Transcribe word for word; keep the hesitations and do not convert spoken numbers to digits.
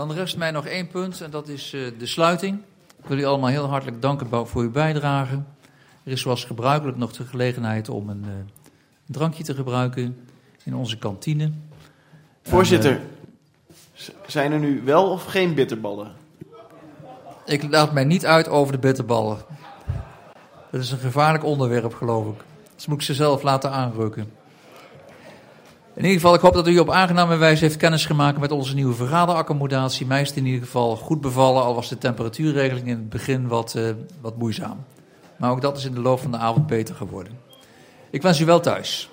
Dan rest mij nog één punt en dat is uh, de sluiting. Ik wil u allemaal heel hartelijk danken voor uw bijdrage. Er is zoals gebruikelijk nog de gelegenheid om een, uh, een drankje te gebruiken in onze kantine. Voorzitter, en, uh, zijn er nu wel of geen bitterballen? Ik laat mij niet uit over de bitterballen. Dat is een gevaarlijk onderwerp, geloof ik. Dus moet ik ze zelf laten aanrukken. In ieder geval, ik hoop dat u op aangename wijze heeft kennis gemaakt met onze nieuwe vergaderaccommodatie. Mij is het in ieder geval goed bevallen, al was de temperatuurregeling in het begin wat, uh, wat moeizaam. Maar ook dat is in de loop van de avond beter geworden. Ik wens u wel thuis.